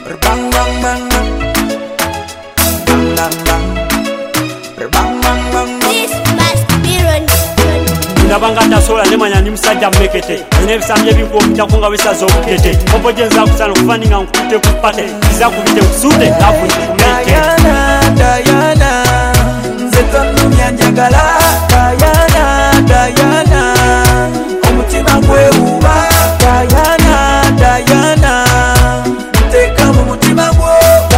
Bang bang bang bang bang bang bang bang bang. This must be run. Ndabanga tasola nemanya ni musajja mmekete ine ebisambye binkompita kunga bisazo okukete obojenza kusala okufaninga nkute kupate kiza kubite kusute lafu kumeke Diana nze tonumya njagala Diana omutima gwewuba Diana nteka mu mutima gwo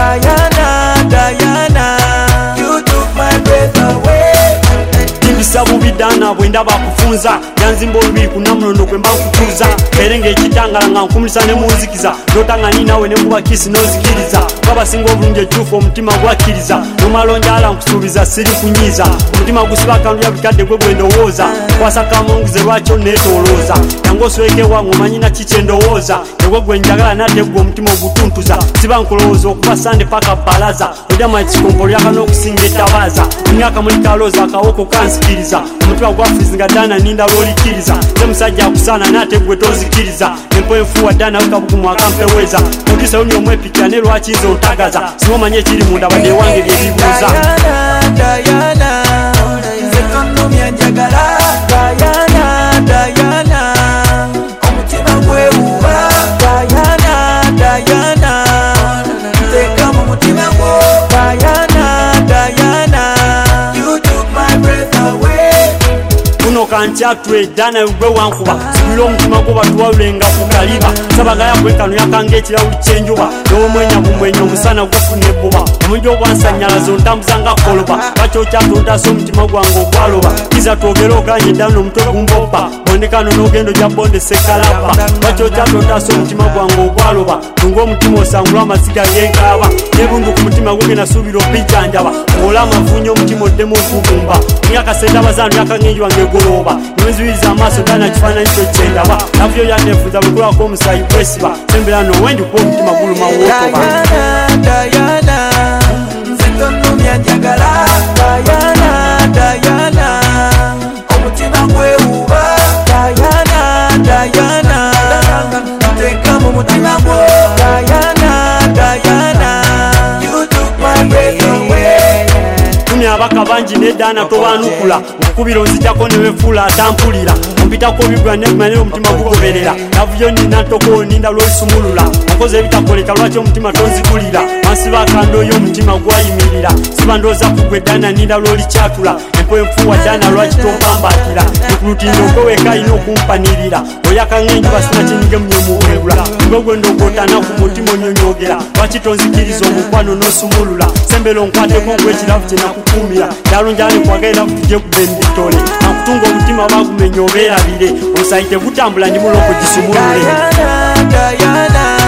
Diana you took my breath away. Tibisabu bidana bwenda bakufunza yanzimbo olubiri kunamulondo kwe mbakutuza erenge ekitangala nga nkumulisa ne munzikiza notanga ni nawe ne kuba kisi nozikiriza kabasinga obulungi ekyufu omutima gwakkiriza nomalonjala nkusuubiza siri kunyiza omutima gusiba kandu ya bikadde gwe gwendowooza kwasaka munguze lwaki onneetolooza yange oswekewa ng'omanyina kiki endowooza egwe gwe njagala nate gwe omutima ogutuntuza siba nkulowooza okuba sande paka balaza olyama ekikompo lyaka n'okusinga etabaaza emyaka mulikalooza akawoko kansikiriza omutima gwafizinga dana ninda lwolikiriza ne musajja akusaana nate gwe tozikiriza empo enfuuwa dana wekabugumu akampeweza produsa yoni omwepikira ne lwaki nze ontagaza siwomanye ekiri munda badde wange byebibuuza Diana nze tonumya njagala Diana omutima gwewuba Diana nteka mu mutima gwo Diana you took my breath away. kuno kankyatule dana gwe wankuba sibira omutima gwo batuwawulenga ku kaliba sabagaya kwekano yakanga ekirawuli kyenjuba n'omwenya bumwenya omusana gwafuna ebbuba omujja obwansanyalaza ontambuzanga koloba bakyokyatontaasa omutima gwange ogwaloba kiza twogere oganye dana omutwe gumbobba bondekano n'ogendo gya bonde sekalaba bakyokyatontaasa omutima gwange ogwaloba tunga omutima osangula amaziga genkaaba nebundu ku mutima gwe genasuubira obijjanjaba owola amavunya omutima oddemu okugumba emyaka sentabazaano yakangenji wange egoloba nenzuyiriza amaaso dana kifaananyi kyo kyendaba navyo yanneefunza lukulako omusayi gwesiba sembera nowendi kuba omutima guluma wootoba Diana nze tonumya njagala Diana omutima gwewuba Diana nteka mu mutima gwo Diana you took my breath away. tumya abaka bangi neddaana tobanukula okukubira onzijjako newefuula atampulira ompitako bigula nekumanya omutima gugoberera navuyo nina ntoko ninda lwolisumulula okoze ebitakoleka lwaki omutima tonzigulira wansi bakandooyo omutima gwayimirira siba ndooza kugwe ddaana ninda lwolikyatula empo enfuuwa ddaana lwaki tompambaatira ekulutindo okweweka alina okumpanirira oyakanga enjuba sina kinyige munyemuwebula gwe gwe ndogootana ku mutima onyonyogera lwaki tonzikiriza omukwano n'osumulula sembera onkwateko gwekiravu kyenakukuumira yalonjala nekwagalira tujje kuba embitole nakutunga omutima bagumenya obeerabire omusayi tegutambula ndi muloko gisumulule Diana